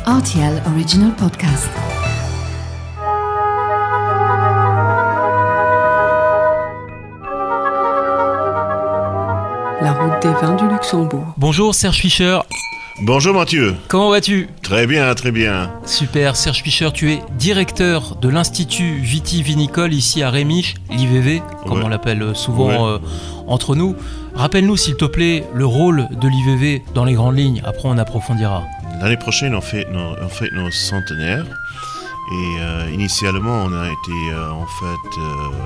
RTL Original Podcast. La route des vins du Luxembourg. Bonjour Serge Fischer. Bonjour Mathieu. Comment vas-tu ? Très bien, très bien. Super, Serge Fischer, tu es directeur de l'Institut Vitivinicole ici à Rémiche, l'IVV, comme on l'appelle souvent entre nous. Rappelle-nous s'il te plaît le rôle de l'IVV dans les grandes lignes, après on approfondira. L'année prochaine on fait nos centenaires et initialement on a été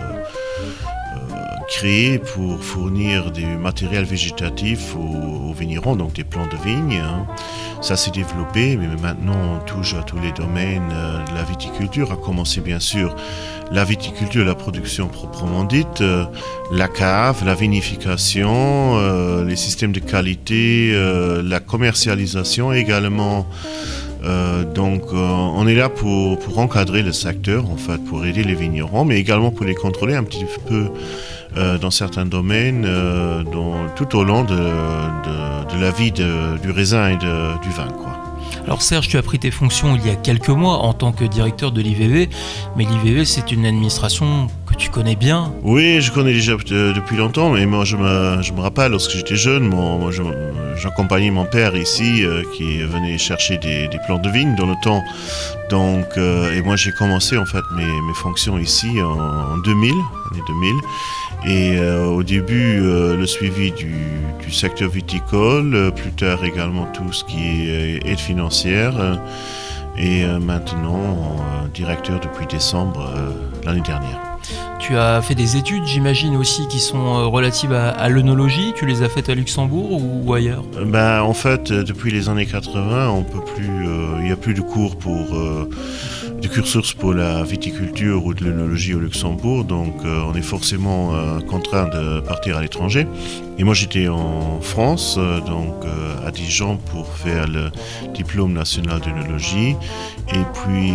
créé pour fournir du matériel végétatif aux vignerons, donc des plants de vigne. Ça s'est développé, mais maintenant on touche à tous les domaines de la viticulture, à commencer bien sûr la viticulture, la production proprement dite, la cave, la vinification, les systèmes de qualité, la commercialisation également. Donc on est là pour encadrer le secteur, en fait, pour aider les vignerons, mais également pour les contrôler un petit peu dans certains domaines, tout au long de la vie du raisin et du vin, quoi. Alors Serge, tu as pris tes fonctions il y a quelques mois en tant que directeur de l'IVV, mais l'IVV c'est une administration que tu connais bien. Oui, je connais déjà depuis longtemps, mais moi je me rappelle lorsque j'étais jeune, j'accompagnais mon père ici qui venait chercher des plants de vigne dans le temps. Donc, et moi j'ai commencé en fait mes fonctions ici en 2000, année 2000. Et au début, le suivi du secteur viticole, plus tard également tout ce qui est aide financière, et maintenant directeur depuis décembre l'année dernière. Tu as fait des études, j'imagine aussi, qui sont relatives à l'œnologie. Tu les as faites à Luxembourg ou ailleurs ? En fait, depuis les années 80, on peut plus, il n'y a plus de cours de cursus pour la viticulture ou de l'œnologie au Luxembourg, donc on est forcément contraint de partir à l'étranger. Et moi j'étais en France, à Dijon pour faire le diplôme national d'œnologie et puis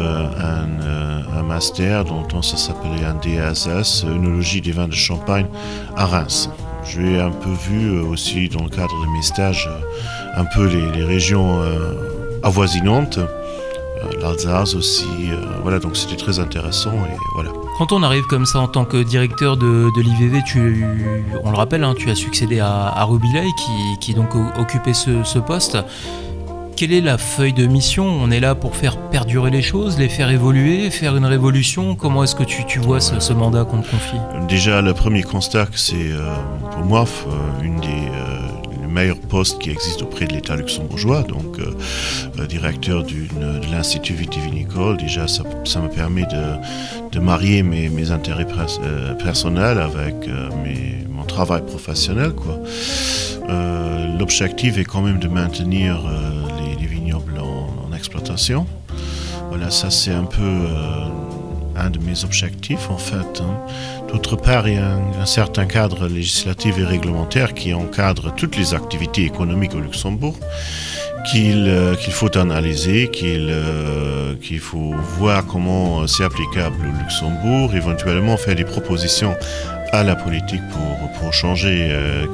un master dont ça s'appelait un DSS, œnologie des vins de Champagne à Reims. J'ai un peu vu aussi dans le cadre de mes stages un peu les régions avoisinantes. L'Alsace aussi, donc c'était très intéressant et voilà. Quand on arrive comme ça en tant que directeur de l'IVV, on le rappelle, tu as succédé à Rubilay qui donc occupait ce poste. Quelle est la feuille de mission ? On est là pour faire perdurer les choses, les faire évoluer, faire une révolution. Comment est-ce que tu vois ce mandat qu'on te confie ? Déjà, le premier constat, c'est pour moi une des meilleurs postes qui existent auprès de l'État luxembourgeois, donc directeur de l'Institut Vitivinicole. Déjà, ça me permet de marier mes intérêts personnels avec mon travail professionnel, quoi. L'objectif est quand même de maintenir les vignobles en exploitation. Voilà, ça c'est un peu un de mes objectifs en fait. D'autre part, il y a un certain cadre législatif et réglementaire qui encadre toutes les activités économiques au Luxembourg, qu'il faut analyser, qu'il faut voir comment c'est applicable au Luxembourg, éventuellement faire des propositions à la politique pour changer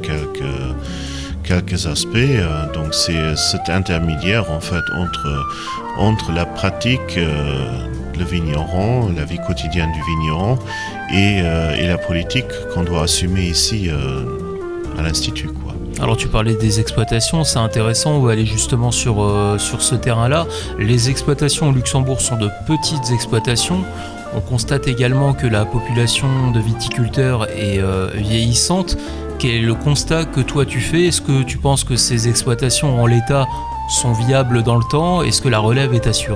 quelques aspects. Donc c'est cet intermédiaire en fait entre la pratique, le vigneron, la vie quotidienne du vigneron et la politique qu'on doit assumer ici à l'Institut, quoi. Alors tu parlais des exploitations, c'est intéressant, on va aller justement sur ce terrain-là. Les exploitations au Luxembourg sont de petites exploitations. On constate également que la population de viticulteurs est vieillissante. Quel est le constat que toi tu fais ? Est-ce que tu penses que ces exploitations en l'état sont viables dans le temps ? Est-ce que la relève est assurée ?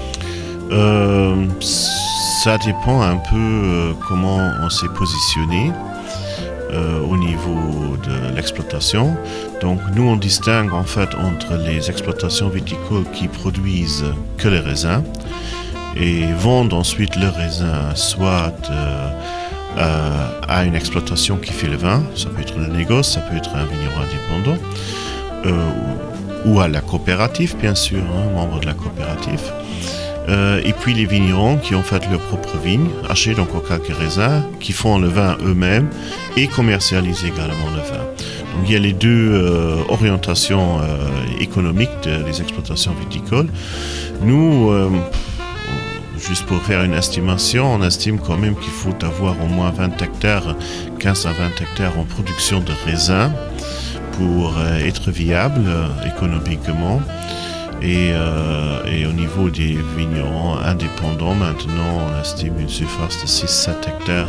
Ça dépend un peu comment on s'est positionné au niveau de l'exploitation. Donc nous on distingue en fait entre les exploitations viticoles qui produisent que les raisins et vendent ensuite le raisin soit à une exploitation qui fait le vin, ça peut être le négoce, ça peut être un vigneron indépendant, ou à la coopérative bien sûr, membre de la coopérative. Et puis les vignerons qui ont fait leur propre vigne, achètent encore quelques raisins, qui font le vin eux-mêmes et commercialisent également le vin. Donc, il y a les deux orientations économiques des exploitations viticoles. Nous, juste pour faire une estimation, on estime quand même qu'il faut avoir au moins 20 hectares, 15 à 20 hectares en production de raisins pour être viable économiquement. Et au niveau des vignerons indépendants, maintenant, on estime une surface de 6-7 hectares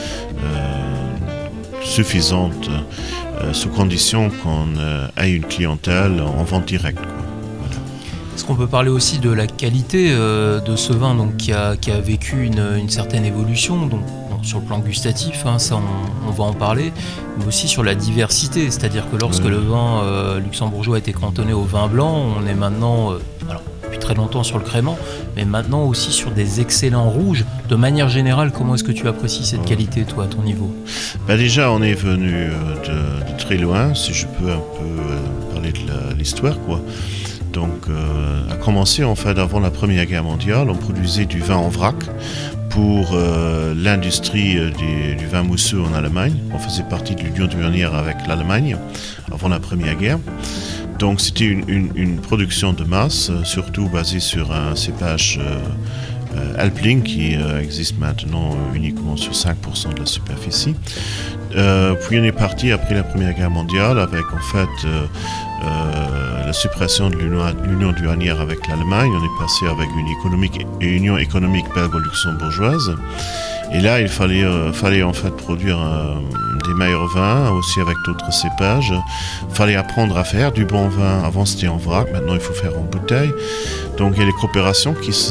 suffisante sous condition qu'on ait une clientèle en vente directe. Est-ce qu'on peut parler aussi de la qualité de ce vin donc, qui a vécu une certaine évolution donc, sur le plan gustatif, ça on va en parler, mais aussi sur la diversité, c'est-à-dire que lorsque le vin luxembourgeois était cantonné au vin blanc, on est maintenant, depuis très longtemps sur le crément, mais maintenant aussi sur des excellents rouges. De manière générale, comment est-ce que tu apprécies cette qualité, toi, à ton niveau ? Déjà, on est venu de très loin, si je peux un peu parler de l'histoire, quoi. Donc, a commencé en fait avant la Première Guerre mondiale, on produisait du vin en vrac pour l'industrie du vin mousseux en Allemagne. On faisait partie de l'Union douanière avec l'Allemagne avant la Première Guerre. Donc c'était une production de masse, surtout basée sur un cépage Alpling qui existe maintenant uniquement sur 5% de la superficie. Puis on est parti après la Première Guerre mondiale avec en fait la suppression de l'union douanière avec l'Allemagne. On est passé avec une union économique belgo-luxembourgeoise. Et là, il fallait en fait produire des meilleurs vins, aussi avec d'autres cépages. Il fallait apprendre à faire du bon vin. Avant, c'était en vrac. Maintenant, il faut faire en bouteille. Donc, il y a les coopérations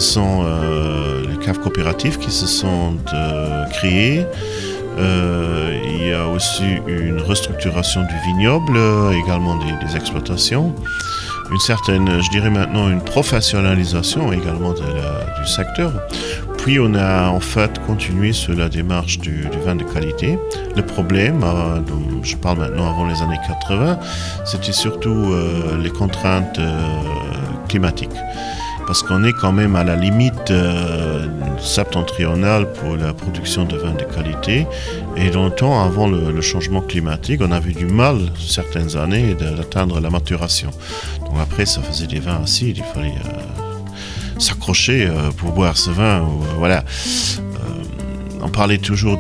les caves coopératives qui se sont créées. Il y a aussi une restructuration du vignoble, également des exploitations. Une certaine, je dirais maintenant, une professionnalisation également du secteur. Puis on a en fait continué sur la démarche du vin de qualité. Le problème, dont je parle maintenant avant les années 80, c'était surtout les contraintes climatiques. Parce qu'on est quand même à la limite septentrionale pour la production de vin de qualité. Et longtemps, avant le changement climatique, on avait du mal, certaines années, d'atteindre la maturation. Donc après, ça faisait des vins acides, il fallait s'accrocher pour boire ce vin. Voilà. On parlait toujours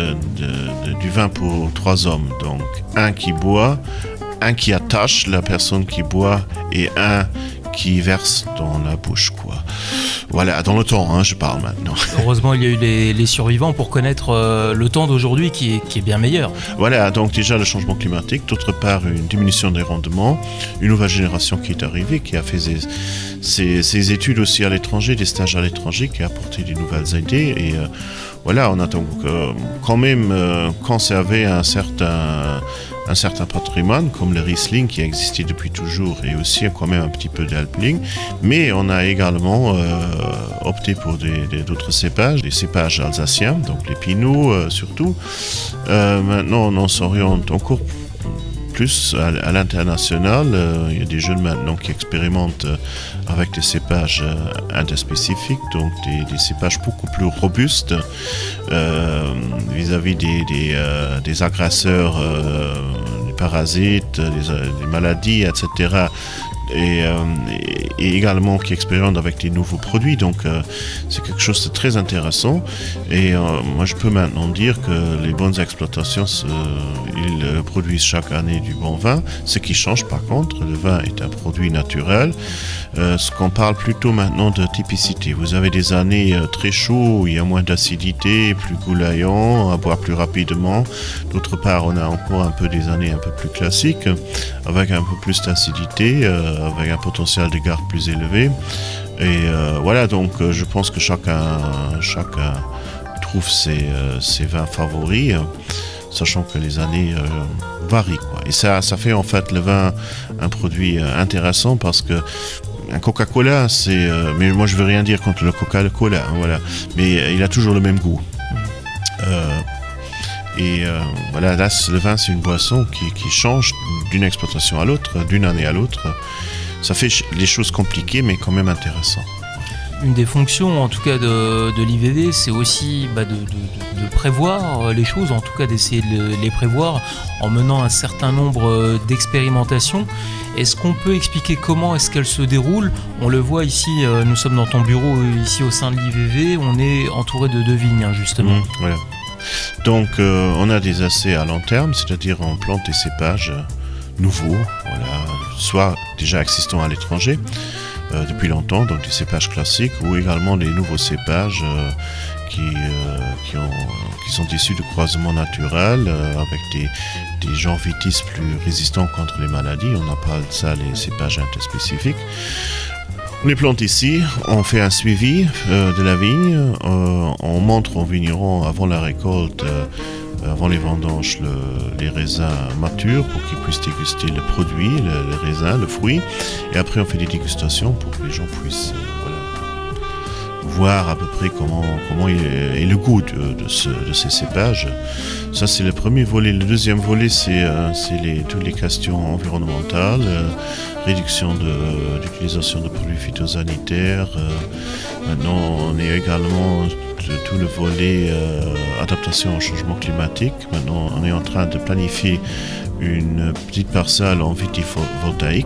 du vin pour 3 hommes. Donc un qui boit, un qui attache la personne qui boit et un qui verse dans la bouche, quoi. Voilà, dans le temps, je parle maintenant. Heureusement, il y a eu les survivants pour connaître le temps d'aujourd'hui qui est bien meilleur. Voilà, donc déjà le changement climatique, d'autre part une diminution des rendements, une nouvelle génération qui est arrivée, qui a fait ses études aussi à l'étranger, des stages à l'étranger, qui a apporté des nouvelles idées. Et voilà, on a donc quand même conservé un certain patrimoine, comme le Riesling qui a existé depuis toujours, et aussi quand même un petit peu d'Alpling. Mais on a également opté pour d'autres cépages, des cépages alsaciens, donc les Pinots surtout. Maintenant, on s'oriente encore plus à l'international. Il y a des jeunes maintenant qui expérimentent avec des cépages interspécifiques, donc des cépages beaucoup plus robustes vis-à-vis des agresseurs, des parasites, des maladies, etc. Et également qui expérimentent avec des nouveaux produits. Donc c'est quelque chose de très intéressant. Et moi je peux maintenant dire que les bonnes exploitations, ils produisent chaque année du bon vin. Ce qui change par contre, le vin est un produit naturel. Ce qu'on parle plutôt maintenant de typicité. Vous avez des années très chaudes où il y a moins d'acidité, plus goulayant, à boire plus rapidement. D'autre part, on a encore un peu des années un peu plus classiques, avec un peu plus d'acidité, avec un potentiel de garde plus élevé. Et voilà, donc je pense que chacun trouve ses vins favoris, sachant que les années varient, quoi. Et ça fait en fait le vin un produit intéressant parce que un Coca-Cola, mais moi je veux rien dire contre le Coca-Cola, voilà. Mais il a toujours le même goût. Voilà, là, le vin, c'est une boisson qui change d'une exploitation à l'autre, d'une année à l'autre. Ça fait les choses compliquées, mais quand même intéressantes. une des fonctions, en tout cas, de l'IVV, c'est aussi de prévoir les choses, en tout cas d'essayer de les prévoir en menant un certain nombre d'expérimentations. Est-ce qu'on peut expliquer comment est-ce qu'elles se déroulent ? On le voit ici, nous sommes dans ton bureau ici au sein de l'IVV, on est entouré de 2 vignes, hein, justement. Voilà. Donc on a des essais à long terme, c'est-à-dire on plante des cépages nouveaux, voilà, soit déjà existants à l'étranger, depuis longtemps, donc des cépages classiques, ou également des nouveaux cépages qui sont issus de croisements naturels avec des genres vitis plus résistants contre les maladies. On appelle ça les cépages interspécifiques. On les plante ici, on fait un suivi de la vigne, on montre aux vignerons avant la récolte, avant les vendanges, les raisins matures pour qu'ils puissent déguster le produit, les raisins, le fruit. Et après, on fait des dégustations pour que les gens puissent voir à peu près comment est le goût de ces cépages. Ça, c'est le premier volet. Le deuxième volet, c'est toutes les questions environnementales, réduction d'utilisation de produits phytosanitaires. Maintenant, on est également tout le volet adaptation au changement climatique. Maintenant, on est en train de planifier une petite parcelle en vitivoltaïque,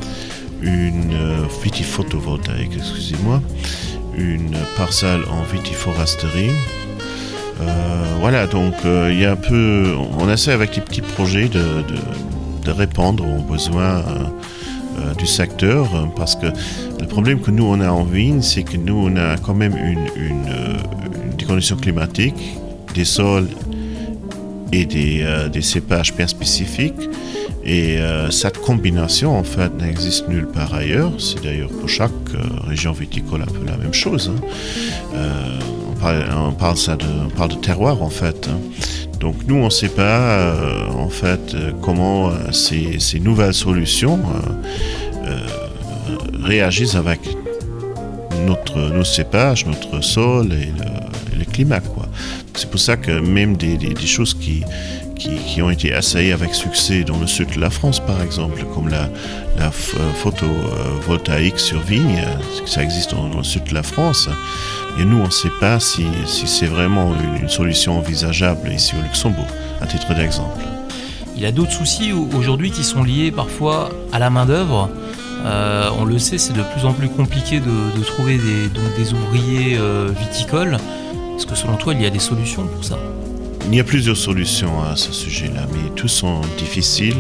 excusez-moi, une parcelle en vitiforesterie. Voilà, donc il y a un peu, on essaie avec des petits projets de répondre aux besoins du secteur, parce que le problème que nous on a en vigne, c'est que nous on a quand même des conditions climatiques, des sols et des cépages bien spécifiques. Et cette combinaison, en fait, n'existe nulle part ailleurs. C'est d'ailleurs pour chaque région viticole un peu la même chose. On parle de terroir, en fait. Donc nous, on ne sait pas, en fait, comment ces nouvelles solutions réagissent avec nos cépages, notre sol et le climat, quoi. C'est pour ça que même des choses qui ont été essayées avec succès dans le sud de la France, par exemple, comme la photovoltaïque sur vigne, ça existe dans le sud de la France. Et nous, on ne sait pas si c'est vraiment une solution envisageable ici au Luxembourg, à titre d'exemple. Il y a d'autres soucis aujourd'hui qui sont liés parfois à la main-d'œuvre. On le sait, c'est de plus en plus compliqué de trouver des ouvriers viticoles. Est-ce que selon toi, il y a des solutions pour ça ? Il y a plusieurs solutions à ce sujet-là, mais tous sont difficiles.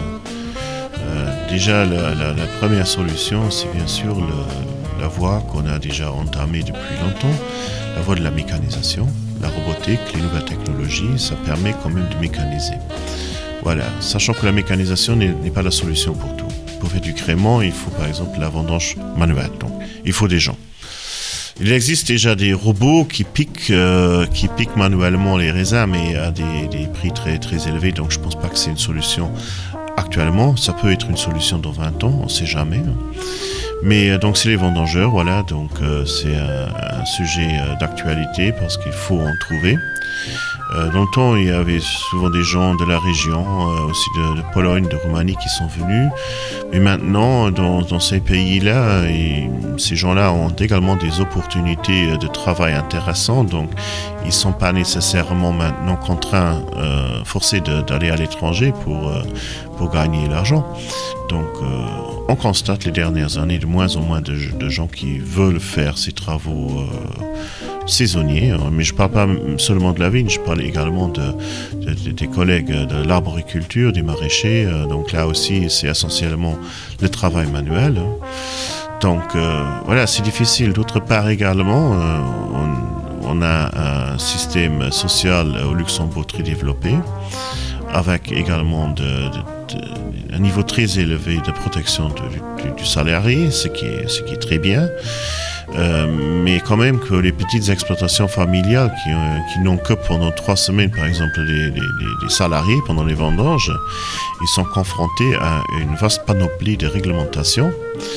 Déjà, la première solution, c'est bien sûr la voie qu'on a déjà entamée depuis longtemps, la voie de la mécanisation, la robotique, les nouvelles technologies, ça permet quand même de mécaniser. Voilà, sachant que la mécanisation n'est pas la solution pour tout. Pour faire du crément, il faut par exemple la vendange manuelle, donc il faut des gens. Il existe déjà des robots qui piquent manuellement les raisins, mais à des prix très, très élevés, donc je ne pense pas que c'est une solution actuellement. Ça peut être une solution dans 20 ans, on ne sait jamais. Mais donc c'est les vendangeurs, voilà, donc c'est un sujet d'actualité parce qu'il faut en trouver. Dans le temps, il y avait souvent des gens de la région, aussi de Pologne, de Roumanie qui sont venus. Mais maintenant, dans ces pays-là, ces gens-là ont également des opportunités de travail intéressantes. Donc, ils ne sont pas nécessairement maintenant contraints, forcés d'aller à l'étranger pour gagner l'argent. Donc, on constate les dernières années de moins en moins de gens qui veulent faire ces travaux saisonniers, mais je ne parle pas seulement de la vigne, je parle également des collègues de l'arboriculture, des maraîchers, donc là aussi c'est essentiellement le travail manuel. Donc voilà, c'est difficile. D'autre part également, on a un système social au Luxembourg très développé, avec également un niveau très élevé de protection du salarié, ce qui est très bien. Mais quand même que les petites exploitations familiales qui n'ont que pendant 3 semaines, par exemple, les salariés pendant les vendanges, ils sont confrontés à une vaste panoplie de réglementations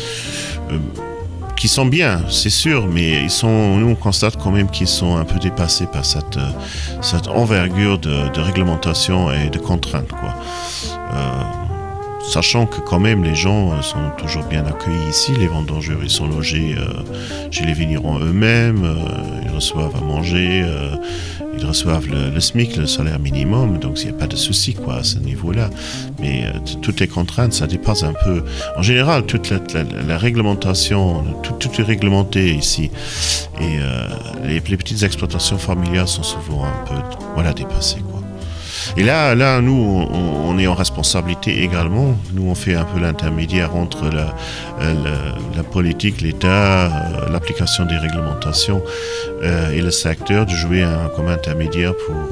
qui sont bien, c'est sûr, mais nous on constate quand même qu'ils sont un peu dépassés par cette envergure de réglementation et de contraintes, quoi. sachant que quand même les gens sont toujours bien accueillis ici. Les vendangeurs, ils sont logés chez les vignerons eux-mêmes, ils reçoivent à manger, ils reçoivent le SMIC, le salaire minimum, donc il n'y a pas de souci à ce niveau-là. Mais toutes les contraintes, ça dépasse un peu. En général, toute la réglementation, tout est réglementé ici. Et les petites exploitations familiales sont souvent un peu dépassées. Et là, nous, on est en responsabilité également. Nous, on fait un peu l'intermédiaire entre la politique, l'État, l'application des réglementations et le secteur, de jouer comme intermédiaire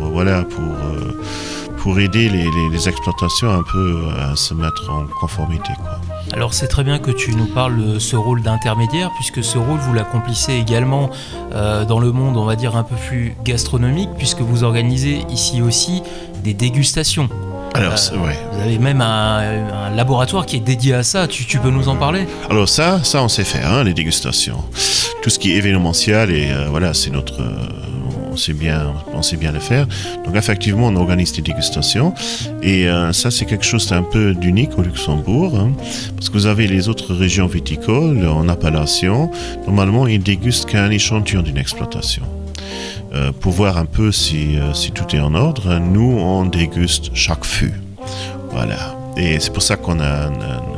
pour aider les exploitations un peu à se mettre en conformité. Alors c'est très bien que tu nous parles de ce rôle d'intermédiaire, puisque ce rôle vous l'accomplissez également dans le monde, on va dire, un peu plus gastronomique, puisque vous organisez ici aussi des dégustations. Alors, vous avez même un laboratoire qui est dédié à ça, tu peux nous en parler ? Alors ça on sait faire, les dégustations. Tout ce qui est événementiel, et c'est notre... on sait bien le faire. Donc effectivement, on organise des dégustations. Et ça, c'est quelque chose d'un peu d'unique au Luxembourg. Parce que vous avez les autres régions viticoles en appellation. Normalement, ils dégustent qu'un échantillon d'une exploitation. Pour voir un peu si tout est en ordre, nous, on déguste chaque fût. Voilà. Et c'est pour ça qu'on a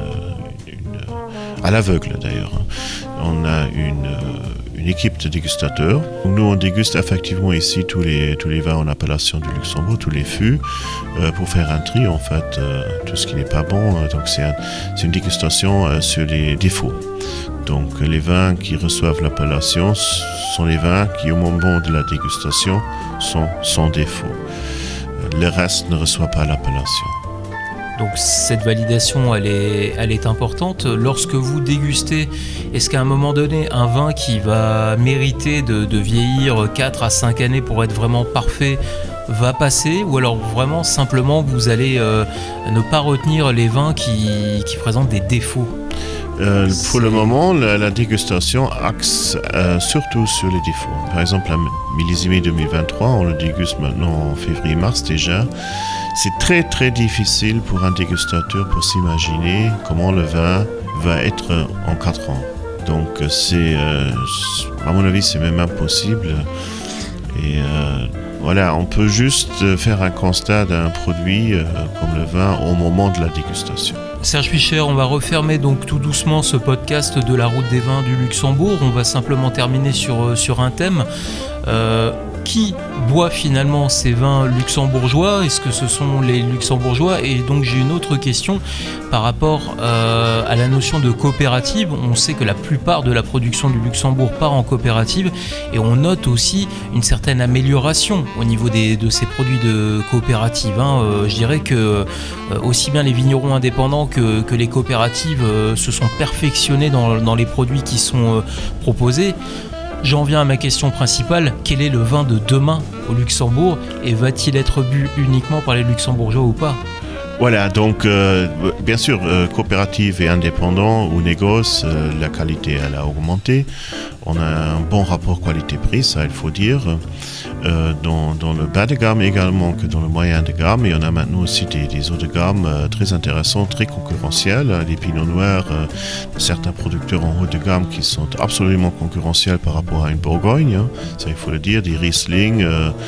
à l'aveugle d'ailleurs, on a une équipe de dégustateurs. Nous, on déguste effectivement ici tous les vins en appellation du Luxembourg, tous les fûts, pour faire un tri, en fait, tout ce qui n'est pas bon. Donc, c'est une dégustation sur les défauts. Donc, les vins qui reçoivent l'appellation sont les vins qui, au moment de la dégustation, sont sans défaut. Le reste ne reçoit pas l'appellation. Donc cette validation, elle est importante. Lorsque vous dégustez, est-ce qu'à un moment donné, un vin qui va mériter de vieillir 4 à 5 années pour être vraiment parfait va passer, ou alors vraiment simplement vous allez ne pas retenir les vins qui présentent des défauts ? Pour le moment, la dégustation axe surtout sur les défauts. Par exemple, la millésimée 2023, on le déguste maintenant en février-mars déjà. C'est très très difficile pour un dégustateur pour s'imaginer comment le vin va être en 4 ans. Donc à mon avis, c'est même impossible. Et on peut juste faire un constat d'un produit comme le vin au moment de la dégustation. Serge Fischer, on va refermer donc tout doucement ce podcast de la route des vins du Luxembourg. On va simplement terminer sur un thème. Qui boit finalement ces vins luxembourgeois ? Est-ce que ce sont les luxembourgeois ? Et donc j'ai une autre question par rapport à la notion de coopérative. On sait que la plupart de la production du Luxembourg part en coopérative, et on note aussi une certaine amélioration au niveau de ces produits de coopérative. Je dirais que aussi bien les vignerons indépendants que les coopératives se sont perfectionnés dans les produits qui sont proposés. J'en viens à ma question principale, quel est le vin de demain au Luxembourg, et va-t-il être bu uniquement par les luxembourgeois ou pas ? Voilà, donc bien sûr, coopérative et indépendant ou négoce, la qualité elle a augmenté. On a un bon rapport qualité-prix, ça il faut dire. Dans le bas de gamme également que dans le moyen de gamme, et on a maintenant aussi des eaux de gamme très intéressantes, très concurrentielles, des pinots noirs, certains producteurs en haut de gamme qui sont absolument concurrentiels par rapport à une Bourgogne, ça il faut le dire, des Riesling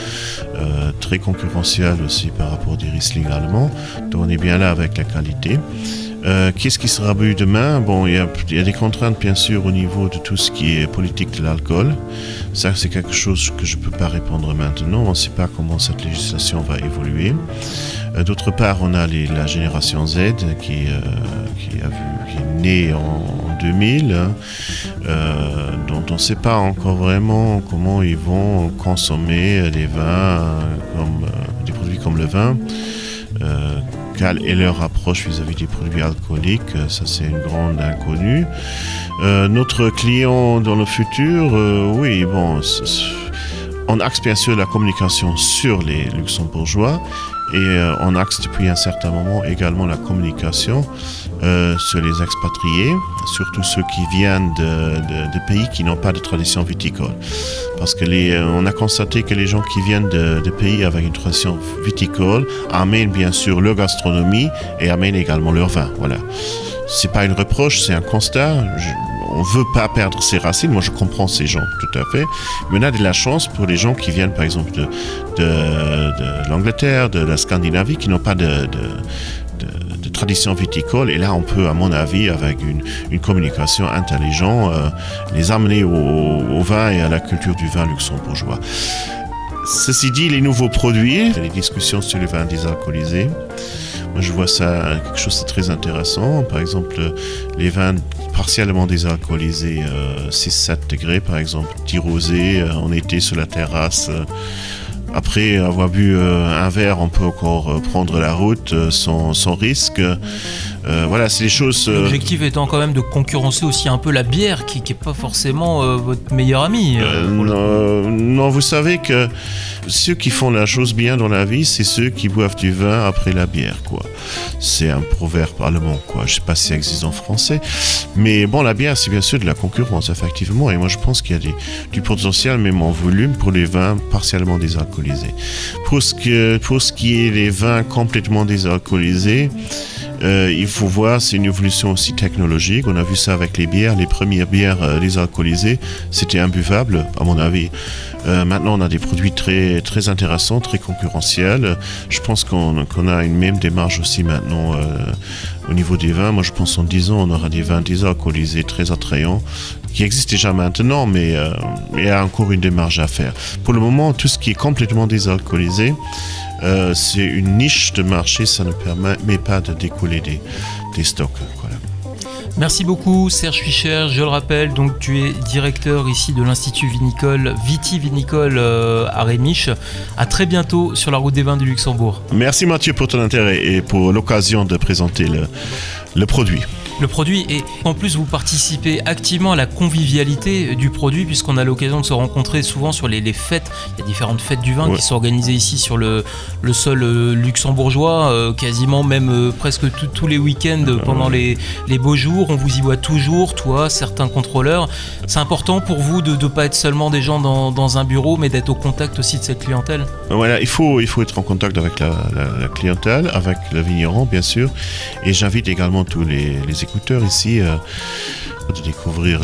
très concurrentiels aussi par rapport à des Riesling allemands, donc on est bien là avec la qualité. Qu'est-ce qui sera bu demain ? Bon, il y a des contraintes bien sûr au niveau de tout ce qui est politique de l'alcool. Ça, c'est quelque chose que je ne peux pas répondre maintenant. On ne sait pas comment cette législation va évoluer. D'autre part, on a la génération Z qui est née en 2000, dont on ne sait pas encore vraiment comment ils vont consommer des vins, des produits comme le vin. Quelle est leur approche vis-à-vis des produits alcooliques, ça c'est une grande inconnue. Notre client dans le futur, oui, bon, on axe bien sûr la communication sur les luxembourgeois Et on axe depuis un certain moment également la communication sur les expatriés, surtout ceux qui viennent de pays qui n'ont pas de tradition viticole. Parce que on a constaté que les gens qui viennent de pays avec une tradition viticole amènent bien sûr leur gastronomie et amènent également leur vin. Voilà. C'est pas une reproche, c'est un constat. On veut pas perdre ses racines. Moi, je comprends ces gens tout à fait. Mais on a de la chance pour les gens qui viennent, par exemple, de l'Angleterre, de la Scandinavie, qui n'ont pas de tradition viticole. Et là, on peut, à mon avis, avec une communication intelligente, les amener au vin et à la culture du vin luxembourgeois. Ceci dit, les nouveaux produits, les discussions sur les vins désalcoolisés, moi, je vois ça quelque chose de très intéressant. Par exemple, les vins partiellement désalcoolisés, 6-7 degrés, par exemple, petit rosé, en été sur la terrasse. Après avoir bu un verre, on peut encore prendre la route sans risque. Voilà, c'est des choses... L'objectif étant quand même de concurrencer aussi un peu la bière, qui n'est pas forcément votre meilleur ami. Non, vous savez que ceux qui font la chose bien dans la vie, c'est ceux qui boivent du vin après la bière, quoi. C'est un proverbe allemand, quoi. Je ne sais pas si ça existe en français. Mais bon, la bière, c'est bien sûr de la concurrence, effectivement. Et moi, je pense qu'il y a du potentiel, même en volume, pour les vins partiellement désalcoolisés. Pour ce qui est des vins complètement désalcoolisés, il faut voir, c'est une évolution aussi technologique. On a vu ça avec les bières. Les premières bières désalcoolisées, c'était imbuvable, à mon avis. Maintenant, on a des produits très, très intéressants, très concurrentiels. Je pense qu'on a une même démarche aussi maintenant au niveau des vins. Moi, je pense en 10 ans, on aura des vins désalcoolisés très attrayants, qui existent déjà maintenant, mais il y a encore une démarche à faire. Pour le moment, tout ce qui est complètement désalcoolisé, c'est une niche de marché, ça ne permet pas de décoller des stocks. Voilà. Merci beaucoup Serge Fischer, je le rappelle, donc tu es directeur ici de l'Institut vinicole vitivinicole à Rémiche. À très bientôt sur la route des vins du Luxembourg. Merci Mathieu pour ton intérêt et pour l'occasion de présenter le produit. Le produit, et en plus vous participez activement à la convivialité du produit, puisqu'on a l'occasion de se rencontrer souvent sur les fêtes. Il y a différentes fêtes du vin qui sont organisées ici sur le sol luxembourgeois, quasiment même presque tous les week-ends pendant les beaux jours. On vous y voit toujours, toi, certains contrôleurs. C'est important pour vous de ne pas être seulement des gens dans un bureau, mais d'être au contact aussi de cette clientèle. Voilà, il faut être en contact avec la clientèle, avec le vigneron bien sûr, et j'invite également tous les écouteurs ici de découvrir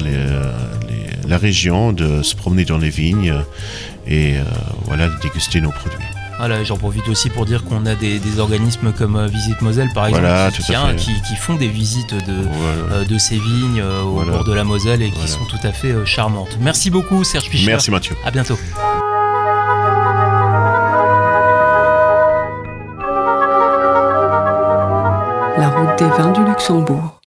la région, de se promener dans les vignes et voilà, de déguster nos produits. Voilà, j'en profite aussi pour dire qu'on a des organismes comme Visite Moselle par exemple, voilà, qui font des visites de ces vignes au bord de la Moselle et qui sont tout à fait charmantes. Merci beaucoup Serge Fischer. Merci Mathieu. À bientôt. La route des vins du Luxembourg.